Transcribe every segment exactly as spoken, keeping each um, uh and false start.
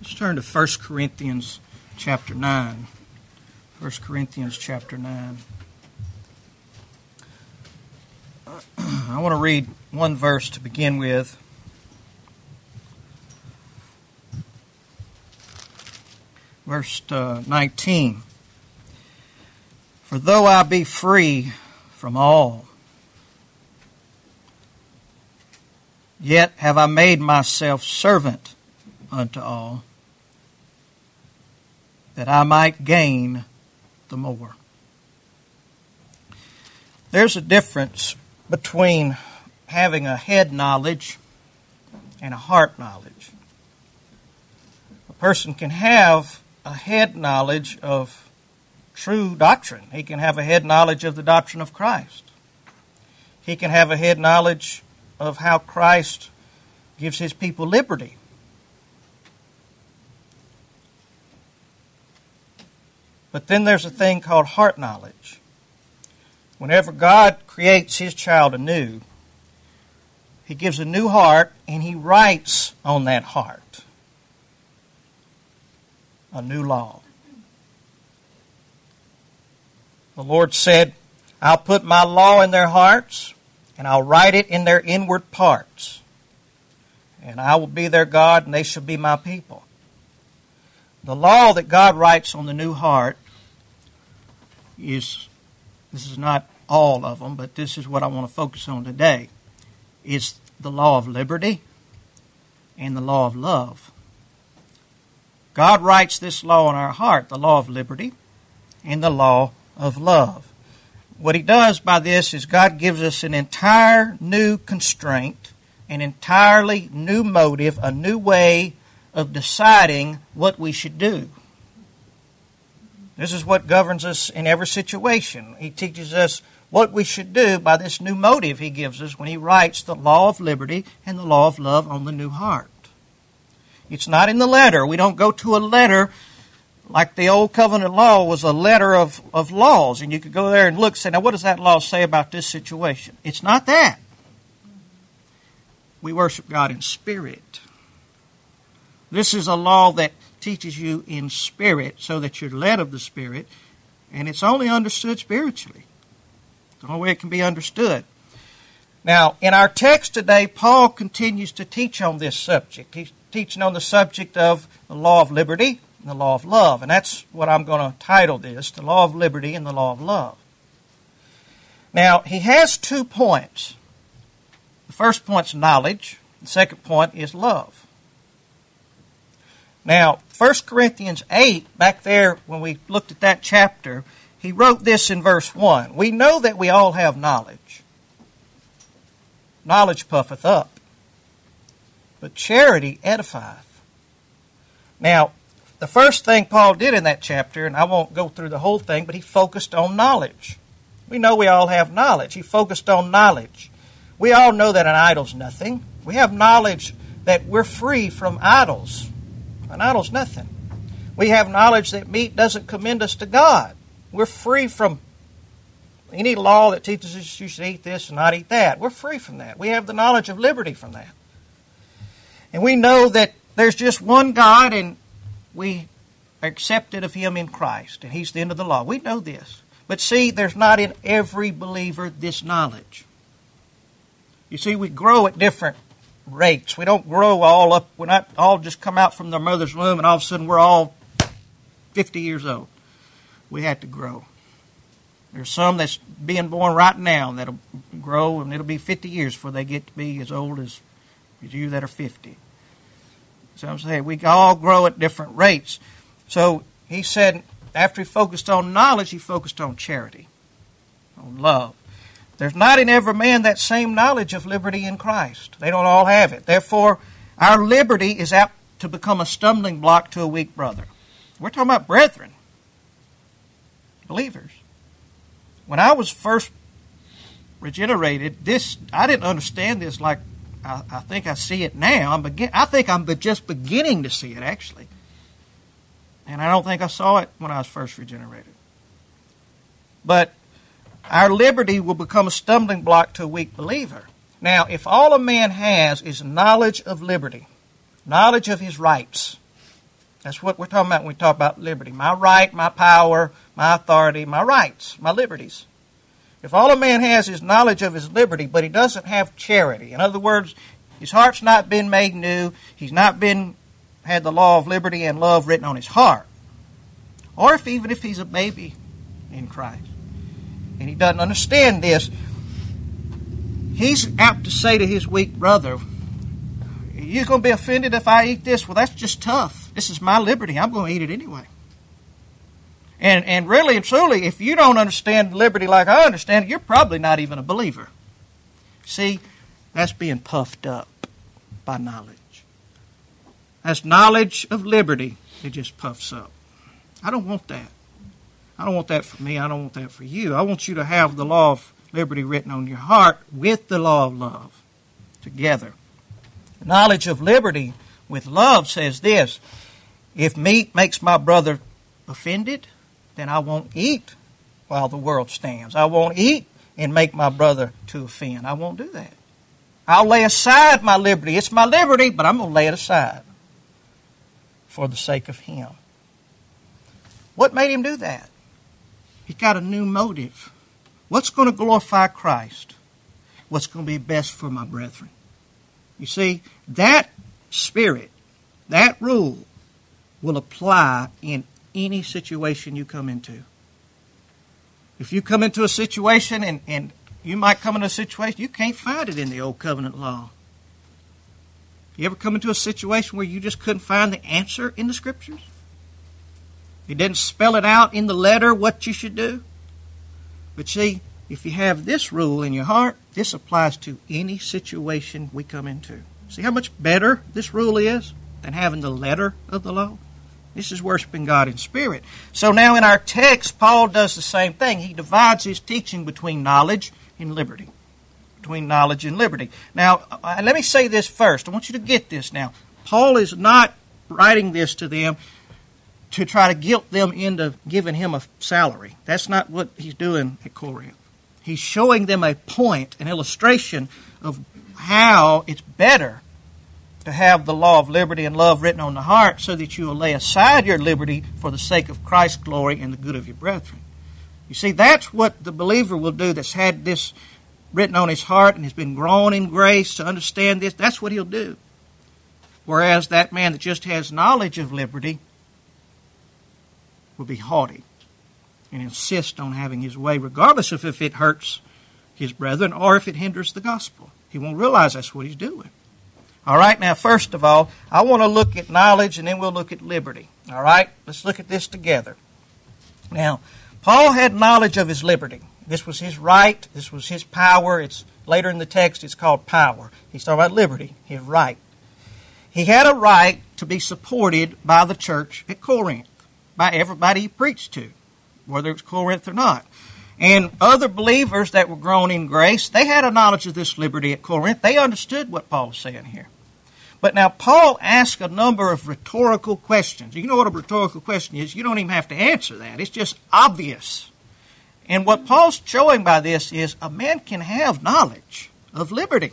Let's turn to First Corinthians chapter nine. First Corinthians chapter nine. I want to read one verse to begin with. Verse uh, nineteen. For though I be free from all, yet have I made myself servant unto all, that I might gain the more. There's a difference between having a head knowledge and a heart knowledge. A person can have a head knowledge of true doctrine. He can have a head knowledge of the doctrine of Christ. He can have a head knowledge of how Christ gives His people liberty. But then there's a thing called heart knowledge. Whenever God creates His child anew, He gives a new heart and He writes on that heart a new law. The Lord said, I'll put my law in their hearts, and I'll write it in their inward parts. And I will be their God, and they shall be my people. The law that God writes on the new heart is, this is not all of them, but this is what I want to focus on today, is the law of liberty and the law of love. God writes this law in our heart, the law of liberty and the law of love. What He does by this is God gives us an entire new constraint, an entirely new motive, a new way of deciding what we should do. This is what governs us in every situation. He teaches us what we should do by this new motive He gives us when He writes the law of liberty and the law of love on the new heart. It's not in the letter. We don't go to a letter like the old covenant law was a letter of, of laws, and you could go there and look and say, now what does that law say about this situation? It's not that. We worship God in spirit. This is a law that teaches you in spirit so that you're led of the Spirit, and it's only understood spiritually. It's the only way it can be understood. Now, in our text today, Paul continues to teach on this subject. He's teaching on the subject of the law of liberty and the law of love, and that's what I'm going to title this, the law of liberty and the law of love. Now, he has two points. The first point's knowledge. The second point is love. Now, First Corinthians eight, back there when we looked at that chapter, he wrote this in verse one. We know that we all have knowledge. Knowledge puffeth up, but charity edifieth. Now, the first thing Paul did in that chapter, and I won't go through the whole thing, but he focused on knowledge. We know we all have knowledge. He focused on knowledge. We all know that an idol's nothing. We have knowledge that we're free from idols. An idol's nothing. We have knowledge that meat doesn't commend us to God. We're free from any law that teaches us you should eat this and not eat that. We're free from that. We have the knowledge of liberty from that. And we know that there's just one God, and we are accepted of Him in Christ, and He's the end of the law. We know this. But see, there's not in every believer this knowledge. You see, we grow at different rates. We don't grow all up. We're not all just come out from their mother's womb and all of a sudden we're all fifty years old. We had to grow. There's some that's being born right now that'll grow, and it'll be fifty years before they get to be as old as you that are fifty. So I'm saying we all grow at different rates. So he said after he focused on knowledge, he focused on charity, on love. There's not in every man that same knowledge of liberty in Christ. They don't all have it. Therefore, our liberty is apt to become a stumbling block to a weak brother. We're talking about brethren, believers. When I was first regenerated, this I didn't understand this like I, I think I see it now. I'm begin, I think I'm just beginning to see it, actually. And I don't think I saw it when I was first regenerated. But our liberty will become a stumbling block to a weak believer. Now, if all a man has is knowledge of liberty, knowledge of his rights, That's what we're talking about when we talk about liberty. My right, my power, my authority, my rights, my liberties. If all a man has is knowledge of his liberty, but he doesn't have charity, in other words, his heart's not been made new, he's not been had the law of liberty and love written on his heart, or if even if he's a baby in Christ, and he doesn't understand this, he's apt to say to his weak brother, you're going to be offended if I eat this? Well, that's just tough. This is my liberty. I'm going to eat it anyway. And and really and truly, if you don't understand liberty like I understand it, you're probably not even a believer. See, that's being puffed up by knowledge. That's knowledge of liberty. It just puffs up. I don't want that. I don't want that for me. I don't want that for you. I want you to have the law of liberty written on your heart with the law of love together. Knowledge of liberty with love says this: if meat makes my brother offended, then I won't eat while the world stands. I won't eat and make my brother to offend. I won't do that. I'll lay aside my liberty. It's my liberty, but I'm going to lay it aside for the sake of him. What made him do that? He got a new motive. What's going to glorify Christ? What's going to be best for my brethren? You see, that spirit, that rule, will apply in any situation you come into. If you come into a situation, and, and you might come into a situation, you can't find it in the Old Covenant law. You ever come into a situation where you just couldn't find the answer in the Scriptures? It didn't spell it out in the letter what you should do? But see, if you have this rule in your heart, this applies to any situation we come into. See how much better this rule is than having the letter of the law? This is worshiping God in spirit. So now in our text, Paul does the same thing. He divides his teaching between knowledge and liberty. Between knowledge and liberty. Now, uh, let me say this first. I want you to get this now. Paul is not writing this to them to try to guilt them into giving him a salary. That's not what he's doing at Corinth. He's showing them a point, an illustration of how it's better to have the law of liberty and love written on the heart so that you will lay aside your liberty for the sake of Christ's glory and the good of your brethren. You see, that's what the believer will do that's had this written on his heart and has been grown in grace to understand this. That's what he'll do. Whereas that man that just has knowledge of liberty will be haughty and insist on having his way regardless of if it hurts his brethren or if it hinders the gospel. He won't realize that's what he's doing. All right, now first of all, I want to look at knowledge and then we'll look at liberty. All right, let's look at this together. Now, Paul had knowledge of his liberty. This was his right. This was his power. It's later in the text it's called power. He's talking about liberty, his right. He had a right to be supported by the church at Corinth, by everybody he preached to, whether it was Corinth or not. And other believers that were grown in grace, they had a knowledge of this liberty at Corinth. They understood what Paul was saying here. But now Paul asked a number of rhetorical questions. You know what a rhetorical question is? You don't even have to answer that. It's just obvious. And what Paul's showing by this is a man can have knowledge of liberty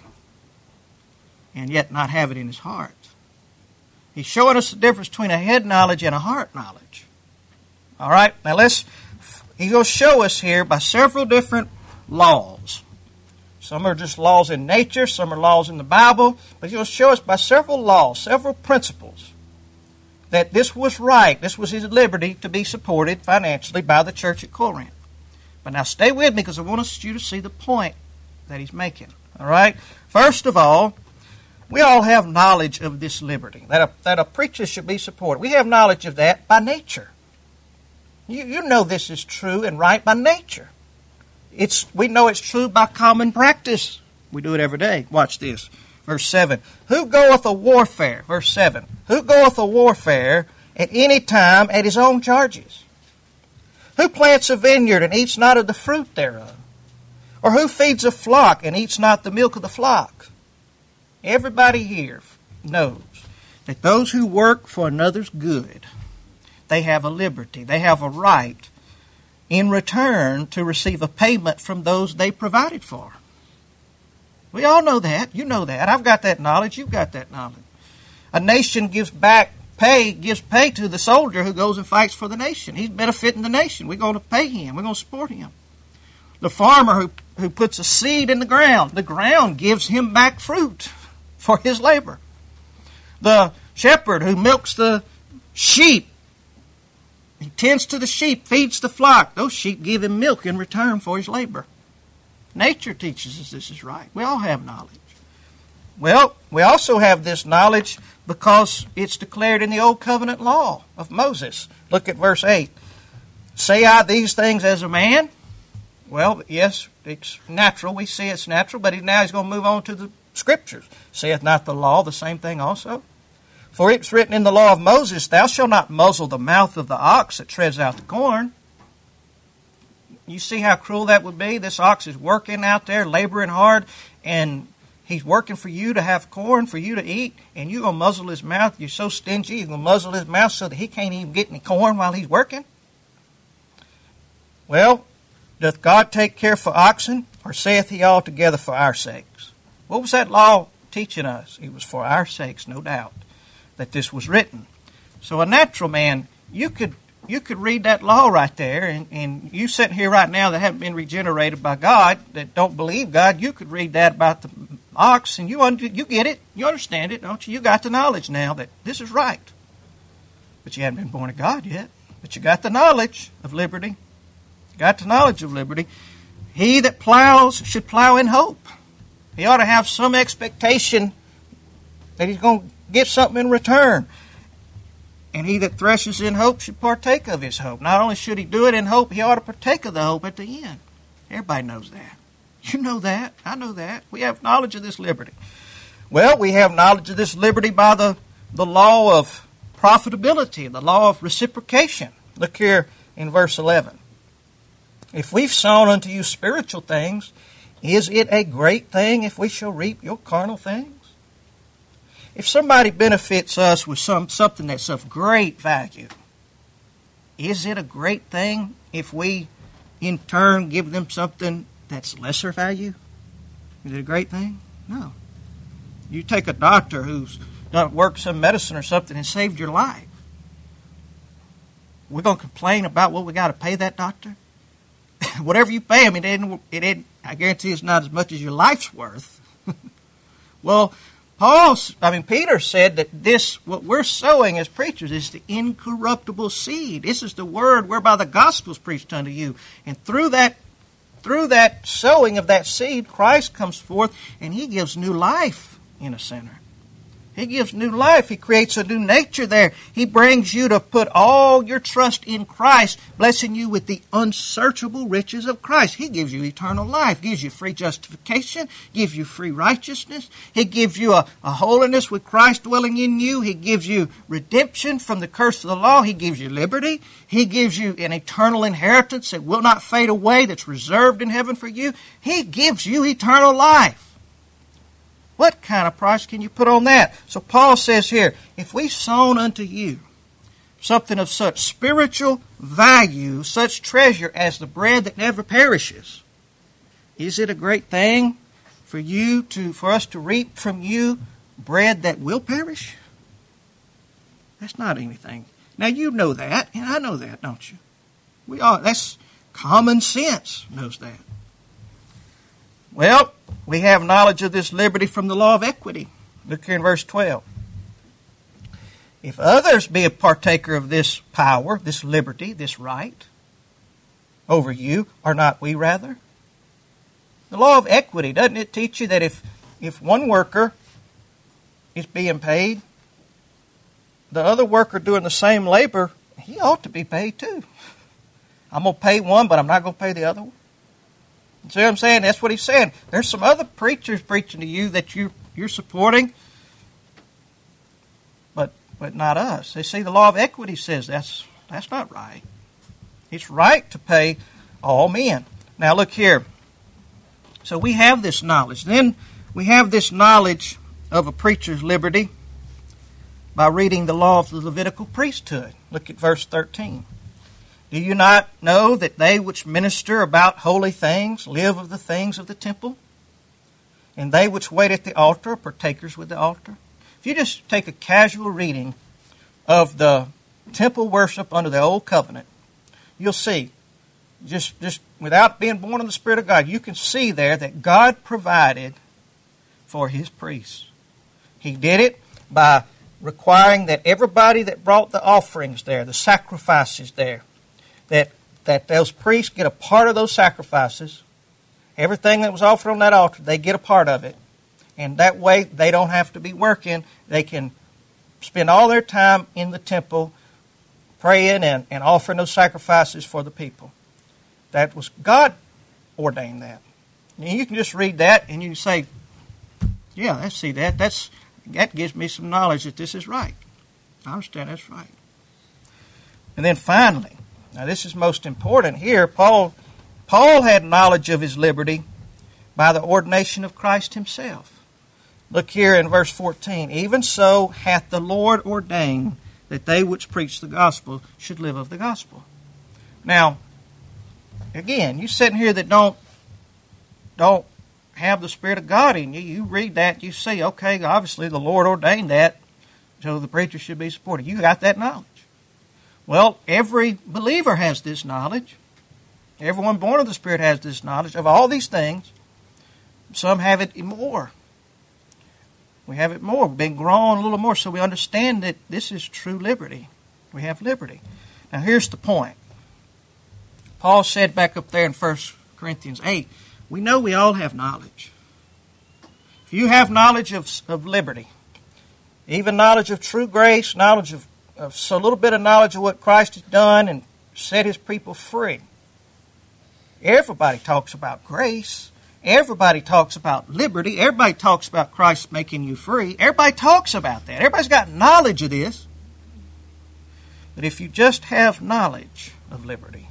and yet not have it in his heart. He's showing us the difference between a head knowledge and a heart knowledge. All right, now let's, he's going to show us here by several different laws. Some are just laws in nature, some are laws in the Bible, but he's going to show us by several laws, several principles, that this was right, this was his liberty to be supported financially by the church at Corinth. But now stay with me because I want us you to see the point that he's making. All right? First of all, we all have knowledge of this liberty, that a, that a preacher should be supported. We have knowledge of that by nature. You, you know this is true and right by nature. It's we know it's true by common practice. We do it every day. Watch this. Verse seven. Who goeth a warfare? Verse seven. Who goeth a warfare at any time at his own charges? Who plants a vineyard and eats not of the fruit thereof? Or who feeds a flock and eats not the milk of the flock? Everybody here knows that those who work for another's good, they have a liberty, they have a right in return to receive a payment from those they provided for. We all know that. You know that. I've got that knowledge. You've got that knowledge. A nation gives back pay, gives pay to the soldier who goes and fights for the nation. He's benefiting the nation. We're going to pay him. We're going to support him. The farmer who, who puts a seed in the ground, the ground gives him back fruit for his labor. The shepherd who milks the sheep, he tends to the sheep, feeds the flock. Those sheep give him milk in return for his labor. Nature teaches us this is right. We all have knowledge. Well, we also have this knowledge because it's declared in the Old Covenant law of Moses. Look at verse eight. Say I these things as a man? Well, yes, it's natural. We see it's natural, but now he's going to move on to the Scriptures. Saith not the law the same thing also? For it's written in the law of Moses, Thou shalt not muzzle the mouth of the ox that treads out the corn. You see how cruel that would be? This ox is working out there, laboring hard, and he's working for you to have corn, for you to eat, and you're going to muzzle his mouth. You're so stingy, you're going to muzzle his mouth so that he can't even get any corn while he's working? Well, doth God take care for oxen, or saith he altogether for our sakes? What was that law teaching us? It was for our sakes, no doubt, that this was written. So a natural man, you could you could read that law right there, and, and you sitting here right now that haven't been regenerated by God, that don't believe God, you could read that about the ox, and you under, you get it, you understand it, don't you? You got the knowledge now that this is right. But you haven't been born of God yet. But you got the knowledge of liberty. You got the knowledge of liberty. He that plows should plow in hope. He ought to have some expectation that he's going to get something in return. And he that threshes in hope should partake of his hope. Not only should he do it in hope, he ought to partake of the hope at the end. Everybody knows that. You know that. I know that. We have knowledge of this liberty. Well, we have knowledge of this liberty by the, the law of profitability, the law of reciprocation. Look here in verse eleven. If we've sown unto you spiritual things, is it a great thing if we shall reap your carnal things? If somebody benefits us with some something that's of great value, is it a great thing if we in turn give them something that's lesser value? Is it a great thing? No. You take a doctor who's done work some medicine or something and saved your life. We're going to complain about what we got to pay that doctor? Whatever you pay him, it ain't, it ain't, I guarantee it's not as much as your life's worth. Well, Paul, I mean, Peter said that this, what we're sowing as preachers, is the incorruptible seed. This is the word whereby the gospel is preached unto you. And through that, through that sowing of that seed, Christ comes forth and he gives new life in a sinner. He gives new life. He creates a new nature there. He brings you to put all your trust in Christ, blessing you with the unsearchable riches of Christ. He gives you eternal life, gives you free justification, gives you free righteousness. He gives you a, a holiness with Christ dwelling in you. He gives you redemption from the curse of the law. He gives you liberty. He gives you an eternal inheritance that will not fade away, that's reserved in heaven for you. He gives you eternal life. What kind of price can you put on that? So Paul says here, if we've sown unto you something of such spiritual value, such treasure as the bread that never perishes, is it a great thing for you to, for us to reap from you bread that will perish? That's not anything. Now you know that, and I know that, don't you? We all, that's common sense knows that. Well, we have knowledge of this liberty from the law of equity. Look here in verse twelve. If others be a partaker of this power, this liberty, this right over you, are not we rather? The law of equity, doesn't it teach you that if, if one worker is being paid, the other worker doing the same labor, he ought to be paid too. I'm going to pay one, but I'm not going to pay the other one. See what I'm saying? That's what he's saying. There's some other preachers preaching to you that you, you're supporting, but but not us. They see the law of equity says that's that's not right. It's right to pay all men. Now look here. So we have this knowledge. Then we have this knowledge of a preacher's liberty by reading the law of the Levitical priesthood. Look at verse thirteen. Do you not know that they which minister about holy things live of the things of the temple? And they which wait at the altar are partakers with the altar? If you just take a casual reading of the temple worship under the old covenant, you'll see, just, just without being born of the Spirit of God, you can see there that God provided for his priests. He did it by requiring that everybody that brought the offerings there, the sacrifices there, that, that those priests get a part of those sacrifices. Everything that was offered on that altar, they get a part of it. And that way, they don't have to be working. They can spend all their time in the temple praying and, and offering those sacrifices for the people. That was God ordained that. And you can just read that and you can say, yeah, I see that. That's, that gives me some knowledge that this is right. I understand that's right. And then finally, now this is most important here, Paul, Paul had knowledge of his liberty by the ordination of Christ himself. Look here in verse fourteen. Even so hath the Lord ordained that they which preach the gospel should live of the gospel. Now, again, you sitting here that don't, don't have the Spirit of God in you, you read that, you see, okay, obviously the Lord ordained that, so the preacher should be supported. You got that knowledge. Well, every believer has this knowledge. Everyone born of the Spirit has this knowledge of all these things. Some have it more. We have it more. We've been grown a little more, so we understand that this is true liberty. We have liberty. Now, here's the point. Paul said back up there in First Corinthians eight, we know we all have knowledge. If you have knowledge of, of liberty, even knowledge of true grace, knowledge of, of so little bit of knowledge of what Christ has done and set his people free, everybody talks about grace. Everybody talks about liberty. Everybody talks about Christ making you free. Everybody talks about that. Everybody's got knowledge of this. But if you just have knowledge of liberty,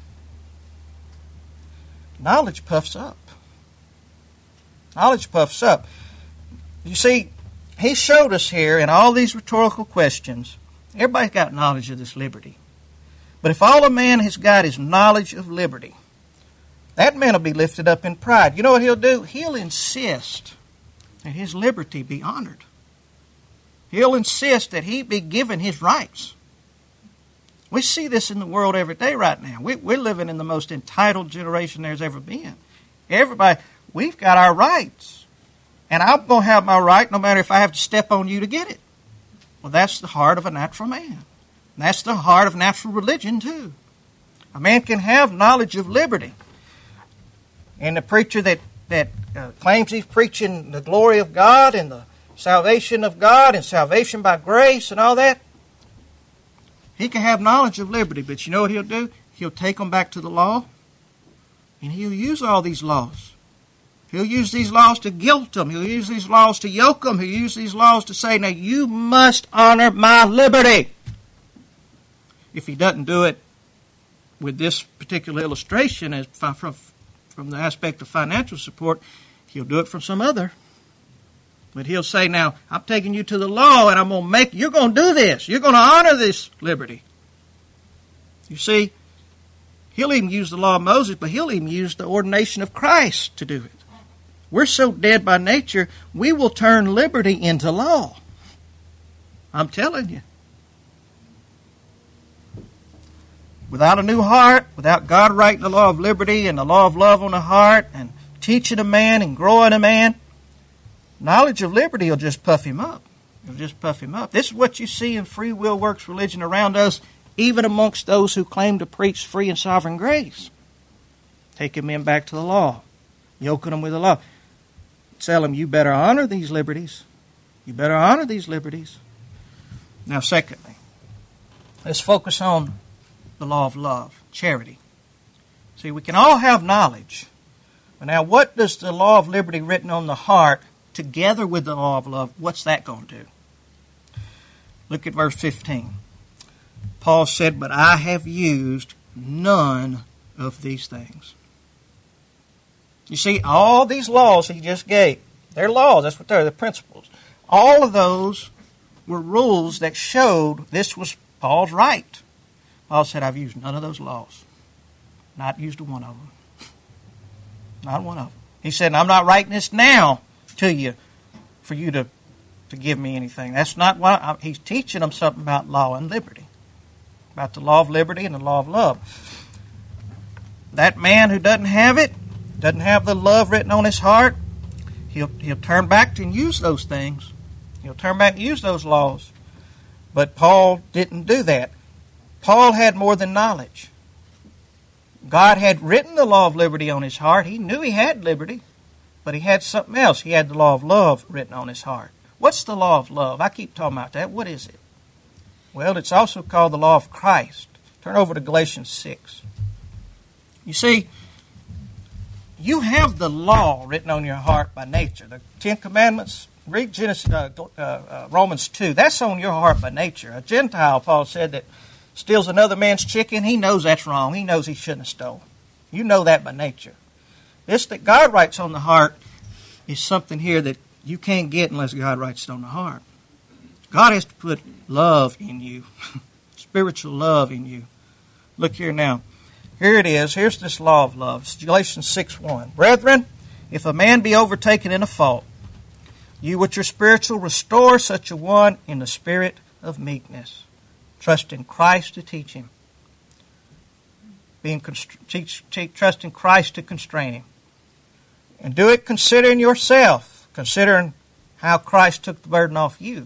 knowledge puffs up. Knowledge puffs up. You see, he showed us here in all these rhetorical questions, everybody's got knowledge of this liberty. But if all a man has got is knowledge of liberty, that man will be lifted up in pride. You know what he'll do? He'll insist that his liberty be honored. He'll insist that he be given his rights. We see this in the world every day right now. We, we're living in the most entitled generation there's ever been. Everybody, we've got our rights. And I'm going to have my right no matter if I have to step on you to get it. Well, that's the heart of a natural man. And that's the heart of natural religion, too. A man can have knowledge of liberty. And the preacher that, that uh, claims he's preaching the glory of God and the salvation of God and salvation by grace and all that, he can have knowledge of liberty, but you know what he'll do? He'll take them back to the law, and he'll use all these laws. He'll use these laws to guilt them. He'll use these laws to yoke them. He'll use these laws to say, now you must honor my liberty. If he doesn't do it with this particular illustration as from, from the aspect of financial support, he'll do it from some other. But he'll say, now, I'm taking you to the law and I'm going to make, you're going to do this. You're going to honor this liberty. You see, he'll even use the law of Moses, but he'll even use the ordination of Christ to do it. We're so dead by nature, we will turn liberty into law. I'm telling you. Without a new heart, without God writing the law of liberty and the law of love on the heart and teaching a man and growing a man, knowledge of liberty will just puff him up. It'll just puff him up. This is what you see in free will works religion around us, even amongst those who claim to preach free and sovereign grace. Taking men back to the law, yoking them with the law. Tell them, you better honor these liberties. You better honor these liberties. Now, secondly, let's focus on the law of love, charity. See, we can all have knowledge. But now, what does the law of liberty written on the heart together with the law of love, what's that going to do? Look at verse fifteen. Paul said, but I have used none of these things. You see, all these laws he just gave, they're laws, that's what they're, they're principles. All of those were rules that showed this was Paul's right. Paul said, I've used none of those laws. Not used one of them. Not one of them. He said, I'm not writing this now to you for you to to give me anything. That's not what I, he's teaching them something about law and liberty, about the law of liberty and the law of love. That man who doesn't have it, doesn't have the love written on his heart, he'll he'll turn back and use those things. He'll turn back and use those laws. But Paul didn't do that. Paul had more than knowledge. God had written the law of liberty on his heart. He knew he had liberty, but he had something else. He had the law of love written on his heart. What's the law of love? I keep talking about that. What is it? Well, it's also called the law of Christ. Turn over to Galatians six. You see, you have the law written on your heart by nature. The Ten Commandments, read Genesis, uh, uh, uh, Romans two. That's on your heart by nature. A Gentile, Paul said, that steals another man's chicken, he knows that's wrong. He knows he shouldn't have stolen. You know that by nature. This that God writes on the heart is something here that you can't get unless God writes it on the heart. God has to put love in you, spiritual love in you. Look here now. Here it is. Here's this law of love. It's Galatians six one. Brethren, if a man be overtaken in a fault, you which are spiritual, restore such a one in the spirit of meekness. Trust in Christ to teach him. Being const- teach, teach, trust in Christ to constrain him. And do it considering yourself, considering how Christ took the burden off you.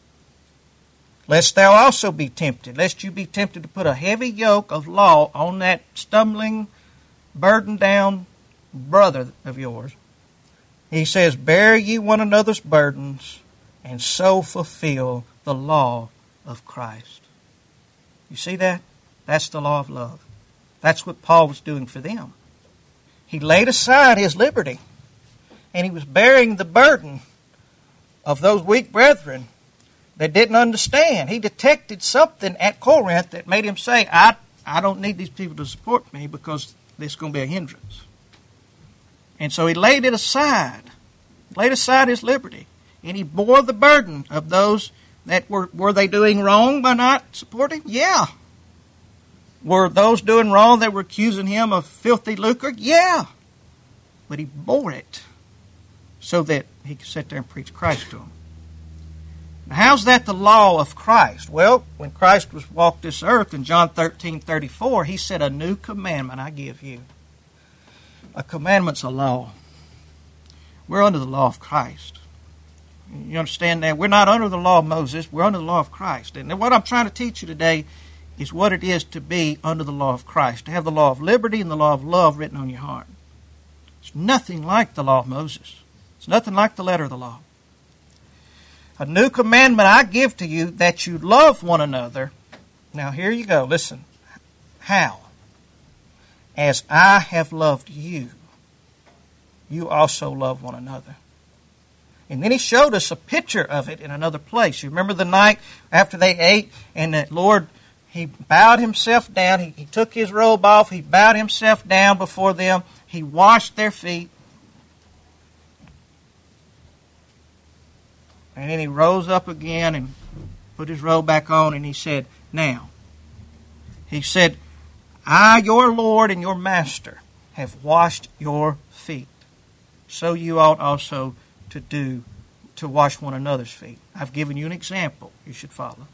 Lest thou also be tempted, lest you be tempted to put a heavy yoke of law on that stumbling, burdened down brother of yours. He says, bear ye one another's burdens, and so fulfill the law of Christ. You see that? That's the law of love. That's what Paul was doing for them. He laid aside his liberty, and he was bearing the burden of those weak brethren that didn't understand. He detected something at Corinth that made him say, I, I don't need these people to support me because this is going to be a hindrance. And so he laid it aside, laid aside his liberty, and he bore the burden of those that were, were they doing wrong by not supporting? Yeah. Were those doing wrong that were accusing him of filthy lucre? Yeah. But he bore it so that he could sit there and preach Christ to them. Now, how's that the law of Christ? Well, when Christ was walked this earth in John thirteen thirty-four, he said, a new commandment I give you. A commandment's a law. We're under the law of Christ. You understand that? We're not under the law of Moses. We're under the law of Christ. And what I'm trying to teach you today is what it is to be under the law of Christ, to have the law of liberty and the law of love written on your heart. It's nothing like the law of Moses. It's nothing like the letter of the law. A new commandment I give to you, that you love one another. Now here you go. Listen. How? As I have loved you, you also love one another. And then he showed us a picture of it in another place. You remember the night after they ate and the Lord, he bowed himself down. He, he took his robe off. He bowed himself down before them. He washed their feet. And then he rose up again and put his robe back on, and he said, now, he said, I, your Lord and your Master, have washed your feet. So you ought also to do, to wash one another's feet. I've given you an example you should follow.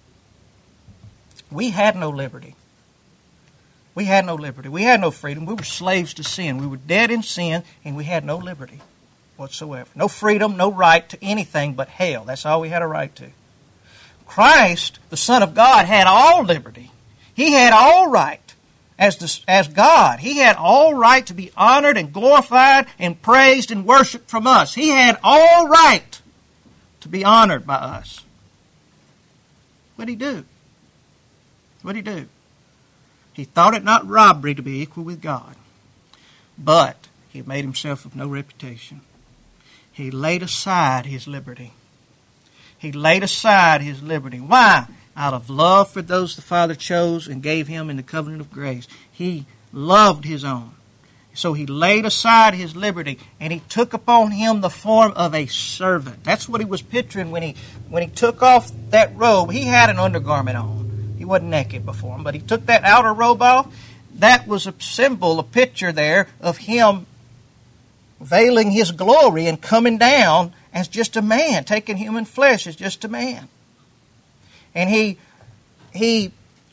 We had no liberty. We had no liberty. We had no freedom. We were slaves to sin. We were dead in sin, and we had no liberty whatsoever. No freedom, no right to anything but hell. That's all we had a right to. Christ, the Son of God, had all liberty. He had all right as, the, as God. He had all right to be honored and glorified and praised and worshiped from us. He had all right to be honored by us. What did he do? What did he do? He thought it not robbery to be equal with God, but he made himself of no reputation. He laid aside his liberty. He laid aside his liberty. Why? Out of love for those the Father chose and gave him in the covenant of grace. He loved his own. So he laid aside his liberty, and he took upon him the form of a servant. That's what he was picturing when he when he took off that robe. He had an undergarment on. He wasn't naked before him, but he took that outer robe off. That was a symbol, a picture there of him veiling his glory and coming down as just a man, taking human flesh as just a man. And he, he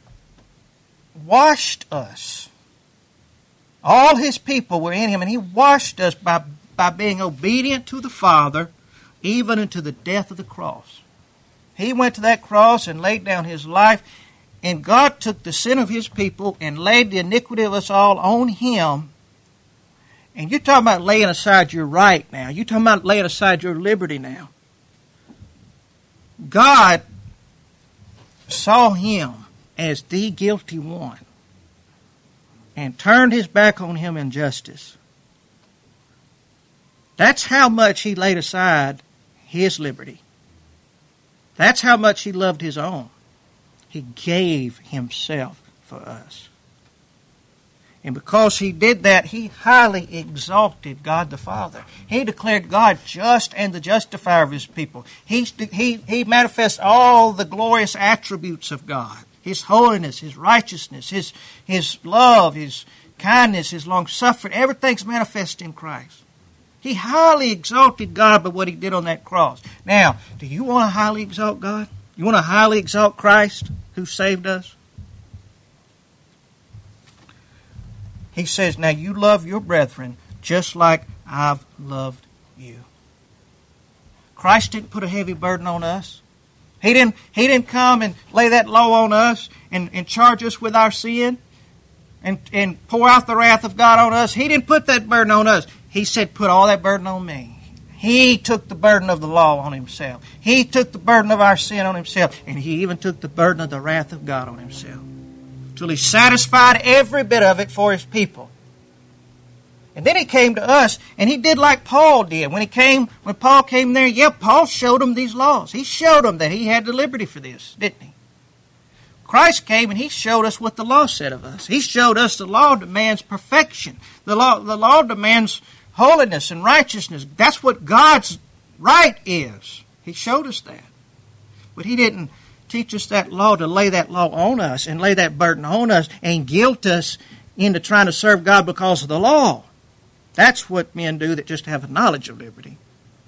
washed us. All his people were in him, and he washed us by, by being obedient to the Father, even unto the death of the cross. He went to that cross and laid down his life, and God took the sin of his people and laid the iniquity of us all on him. And you're talking about laying aside your right now. You're talking about laying aside your liberty now. God saw him as the guilty one and turned his back on him in justice. That's how much he laid aside his liberty. That's how much he loved his own. He gave himself for us. And because he did that, he highly exalted God the Father. He declared God just and the justifier of his people. He, he, he manifests all the glorious attributes of God. His holiness, his righteousness, his, his love, his kindness, his long-suffering. Everything's manifest in Christ. He highly exalted God by what he did on that cross. Now, do you want to highly exalt God? You want to highly exalt Christ who saved us? He says, now you love your brethren just like I've loved you. Christ didn't put a heavy burden on us. He didn't, he didn't come and lay that law on us and, and charge us with our sin and, and pour out the wrath of God on us. He didn't put that burden on us. He said, put all that burden on me. He took the burden of the law on himself. He took the burden of our sin on himself. And he even took the burden of the wrath of God on himself. Till he satisfied every bit of it for his people. And then he came to us, and he did like Paul did. When he came, when Paul came there, yeah, Paul showed them these laws. He showed them that he had the liberty for this, didn't he? Christ came and he showed us what the law said of us. He showed us the law demands perfection. The law, the law demands holiness and righteousness. That's what God's right is. He showed us that. But he didn't teach us that law to lay that law on us and lay that burden on us and guilt us into trying to serve God because of the law. That's what men do that just have a knowledge of liberty.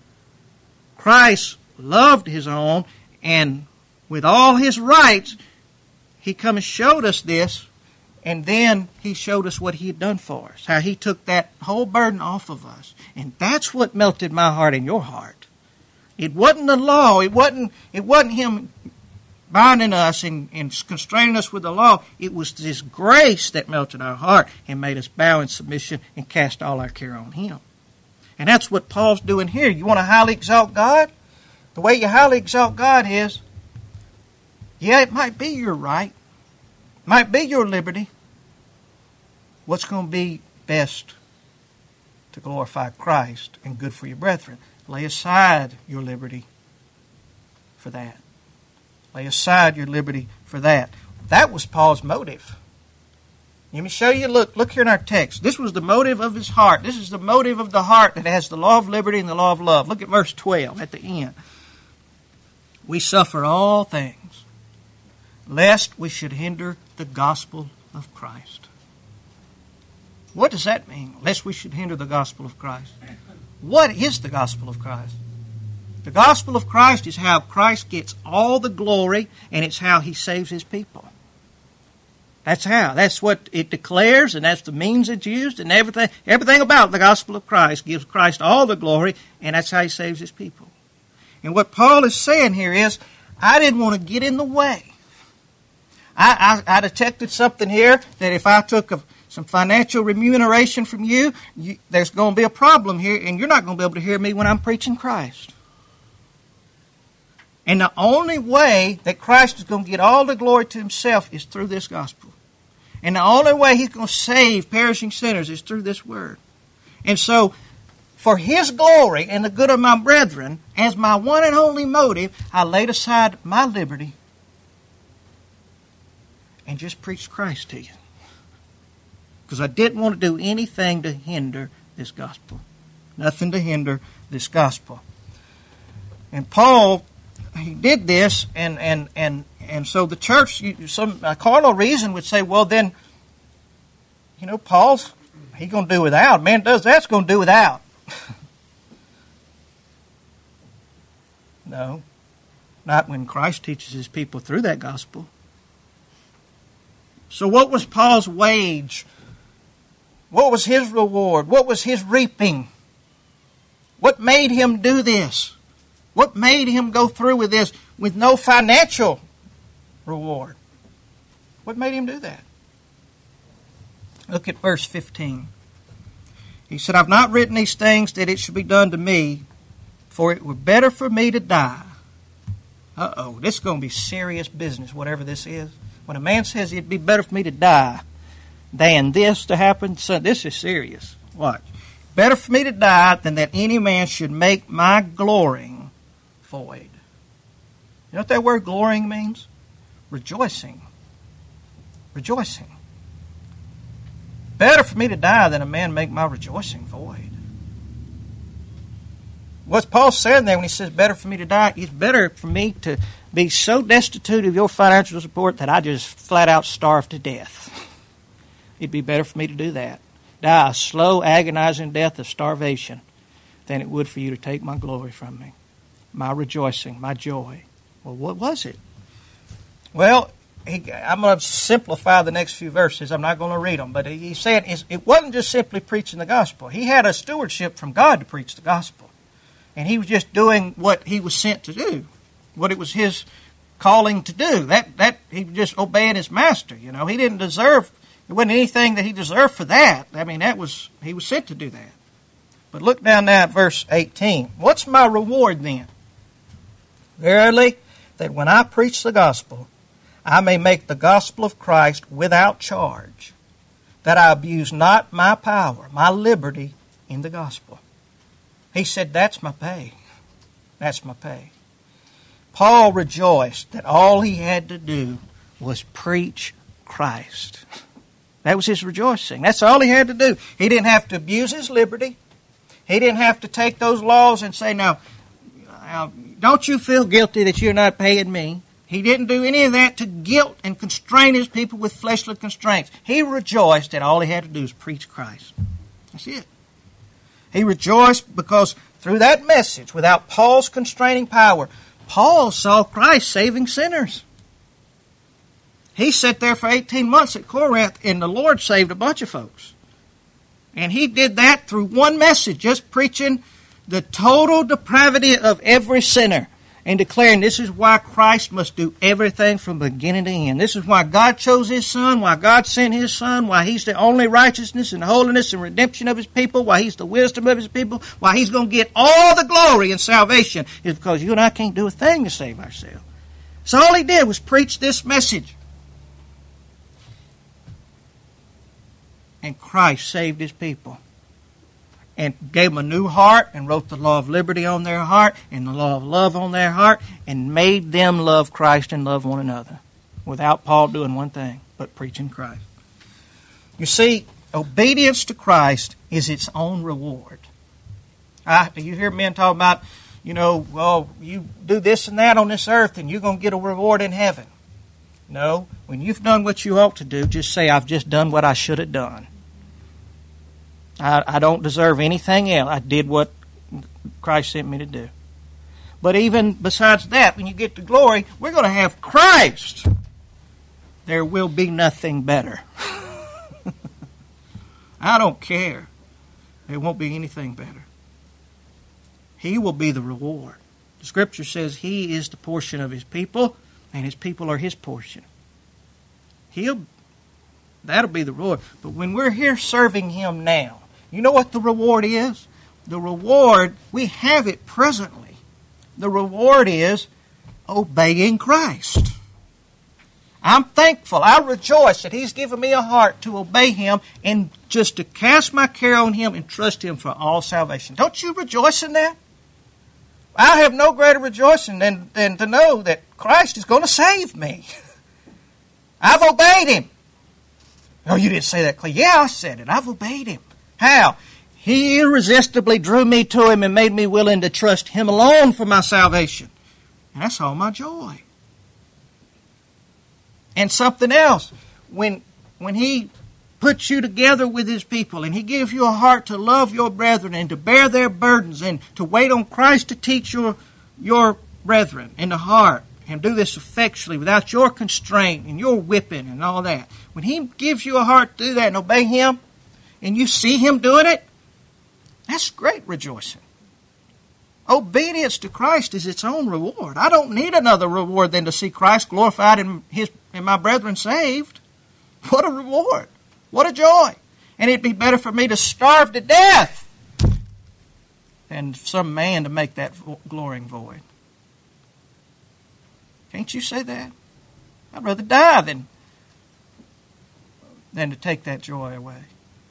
Christ loved his own, and with all his rights, he come and showed us this, and then he showed us what he had done for us, how he took that whole burden off of us. And that's what melted my heart and your heart. It wasn't the law. It wasn't, it wasn't him binding us and, and constraining us with the law. It was this grace that melted our heart and made us bow in submission and cast all our care on him. And that's what Paul's doing here. You want to highly exalt God? The way you highly exalt God is, yeah, it might be your right. It might be your liberty. What's going to be best to glorify Christ and good for your brethren? Lay aside your liberty for that. Lay aside your liberty for that. That was Paul's motive. Let me show you. Look, look here in our text. This was the motive of his heart. This is the motive of the heart that has the law of liberty and the law of love. Look at verse twelve at the end. We suffer all things, lest we should hinder the gospel of Christ. What does that mean? Lest we should hinder the gospel of Christ. What is the gospel of Christ? The gospel of Christ is how Christ gets all the glory, and it's how he saves his people. That's how. That's what it declares, and that's the means it's used, and everything everything about the gospel of Christ gives Christ all the glory, and that's how he saves his people. And what Paul is saying here is, I didn't want to get in the way. I, I, I detected something here that if I took a, some financial remuneration from you, you, there's going to be a problem here, and you're not going to be able to hear me when I'm preaching Christ. And the only way that Christ is going to get all the glory to himself is through this gospel. And the only way he's going to save perishing sinners is through this word. And so, for his glory and the good of my brethren, as my one and only motive, I laid aside my liberty and just preached Christ to you. Because I didn't want to do anything to hinder this gospel. Nothing to hinder this gospel. And Paul, he did this, and and and and so the church, some a carnal reason would say, well, then, you know, Paul's he's going to do without. Man does that's going to do without. No, not when Christ teaches his people through that gospel. So what was Paul's wage? What was his reward? What was his reaping? What made him do this? What made him go through with this with no financial reward? What made him do that? Look at verse fifteen. He said, I've not written these things that it should be done to me, for it were better for me to die. Uh-oh, this is going to be serious business, whatever this is. When a man says it'd be better for me to die than this to happen, so this is serious. Watch. Better for me to die than that any man should make my glorying void. You know what that word glorying means? Rejoicing. Rejoicing. Better for me to die than a man make my rejoicing void. What's Paul saying there when he says better for me to die? It's better for me to be so destitute of your financial support that I just flat out starve to death. It'd be better for me to do that. Die a slow, agonizing death of starvation than it would for you to take my glory from me. My rejoicing, my joy. Well, what was it? Well, he, I'm going to simplify the next few verses. I'm not going to read them. But he said it wasn't just simply preaching the gospel. He had a stewardship from God to preach the gospel. And he was just doing what he was sent to do, what it was his calling to do. That that he was just obeying his master. You know, he didn't deserve. There wasn't anything that he deserved for that. I mean, that was he was sent to do that. But look down now at verse eighteen. What's my reward then? Verily, that when I preach the gospel, I may make the gospel of Christ without charge, that I abuse not my power, my liberty in the gospel. He said, that's my pay. That's my pay. Paul rejoiced that all he had to do was preach Christ. That was his rejoicing. That's all he had to do. He didn't have to abuse his liberty. He didn't have to take those laws and say, now, don't you feel guilty that you're not paying me? He didn't do any of that to guilt and constrain his people with fleshly constraints. He rejoiced that all he had to do was preach Christ. That's it. He rejoiced because through that message, without Paul's constraining power, Paul saw Christ saving sinners. He sat there for eighteen months at Corinth, and the Lord saved a bunch of folks. And he did that through one message, just preaching the total depravity of every sinner and declaring this is why Christ must do everything from beginning to end. This is why God chose His Son, why God sent His Son, why He's the only righteousness and holiness and redemption of His people, why He's the wisdom of His people, why He's going to get all the glory and salvation is because you and I can't do a thing to save ourselves. So all He did was preach this message. And Christ saved His people and gave them a new heart and wrote the law of liberty on their heart and the law of love on their heart and made them love Christ and love one another without Paul doing one thing but preaching Christ. You see, obedience to Christ is its own reward. I, you hear men talk about, you know, well, you do this and that on this earth and you're going to get a reward in heaven. No, when you've done what you ought to do, just say, I've just done what I should have done. I, I don't deserve anything else. I did what Christ sent me to do. But even besides that, when you get to glory, we're going to have Christ. There will be nothing better. I don't care. There won't be anything better. He will be the reward. The Scripture says He is the portion of His people, and His people are His portion. He'll, that'll be the reward. But when we're here serving Him now, you know what the reward is? The reward, we have it presently. The reward is obeying Christ. I'm thankful. I rejoice that He's given me a heart to obey Him and just to cast my care on Him and trust Him for all salvation. Don't you rejoice in that? I have no greater rejoicing than, than to know that Christ is going to save me. I've obeyed Him. Oh, you didn't say that, Clay. Yeah, I said it. I've obeyed Him. How? He irresistibly drew me to Him and made me willing to trust Him alone for my salvation. And that's all my joy. And something else. When, when He puts you together with His people and He gives you a heart to love your brethren and to bear their burdens and to wait on Christ to teach your, your brethren in the heart, and do this effectually without your constraint and your whipping and all that. When He gives you a heart to do that and obey Him, and you see Him doing it, that's great rejoicing. Obedience to Christ is its own reward. I don't need another reward than to see Christ glorified and, his, and my brethren saved. What a reward. What a joy. And it'd be better for me to starve to death than some man to make that glorying void. Can't you say that? I'd rather die than, than to take that joy away.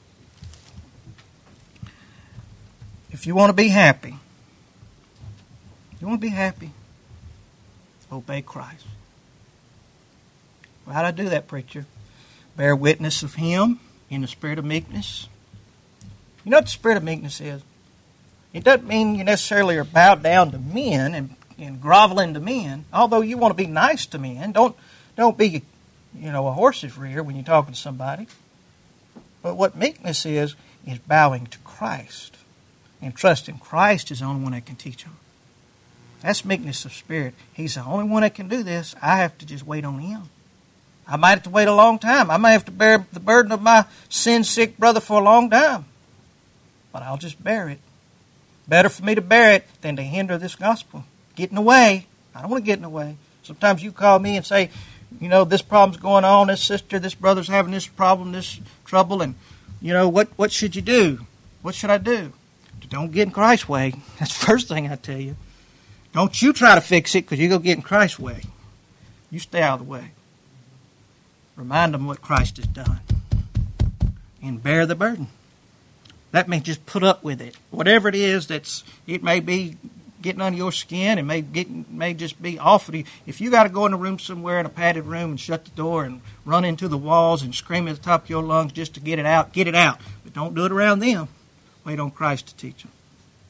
If you want to be happy, you want to be happy, obey Christ. Well, how do I do that, preacher? Bear witness of Him in the spirit of meekness. You know what the spirit of meekness is? It doesn't mean you necessarily are bowed down to men and, and groveling to men, although you want to be nice to men. Don't, don't be, you know, a horse's rear when you're talking to somebody. But what meekness is, is bowing to Christ and trusting Christ is the only one that can teach them. That's meekness of spirit. He's the only one that can do this. I have to just wait on Him. I might have to wait a long time. I might have to bear the burden of my sin-sick brother for a long time. But I'll just bear it. Better for me to bear it than to hinder this gospel. Get in the way. I don't want to get in the way. Sometimes you call me and say, you know, this problem's going on, this sister, this brother's having this problem, this trouble, and, you know, what, what should you do? What should I do? Don't get in Christ's way. That's the first thing I tell you. Don't you try to fix it because you're going to get in Christ's way. You stay out of the way. Remind them what Christ has done. And bear the burden. That means just put up with it. Whatever it is, that's it may be getting under your skin. It may, get, may just be awful to you. If you got to go in a room somewhere in a padded room and shut the door and run into the walls and scream at the top of your lungs just to get it out, get it out. But don't do it around them. Wait on Christ to teach them.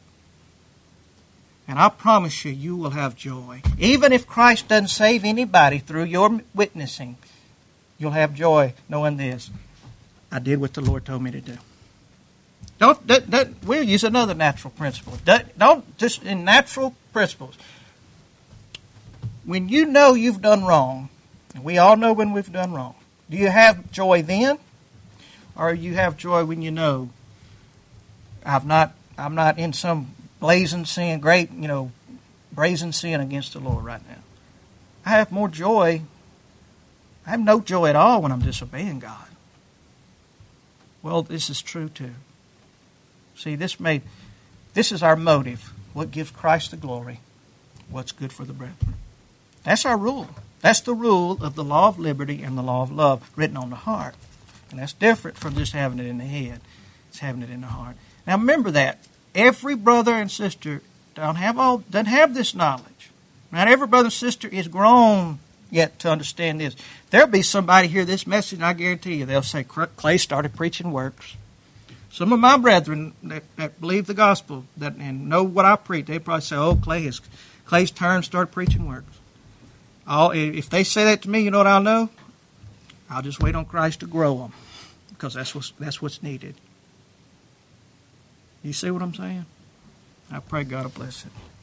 And I promise you, you will have joy. Even if Christ doesn't save anybody through your witnessing, you'll have joy knowing this. I did what the Lord told me to do. Don't, that, that, we'll use another natural principle. Don't, don't just in natural principles. When you know you've done wrong, and we all know when we've done wrong, do you have joy then? Or you have joy when you know I've not, I'm not in some blazing sin, great, you know, brazen sin against the Lord right now. I have more joy. I have no joy at all when I'm disobeying God. Well, this is true too. See, this made, this is our motive. What gives Christ the glory? What's good for the brethren? That's our rule. That's the rule of the law of liberty and the law of love written on the heart. And that's different from just having it in the head. It's having it in the heart. Now remember that. Every brother and sister don't have all doesn't have this knowledge. Not every brother and sister is grown yet to understand this. There'll be somebody hear this message, and I guarantee you they'll say, Clay started preaching works. Some of my brethren that, that believe the gospel that and know what I preach, they probably say, oh, Clay has, Clay's turn started preaching works. All, if they say that to me, you know what I'll know? I'll just wait on Christ to grow them because that's what's, that's what's needed. You see what I'm saying? I pray God will bless it.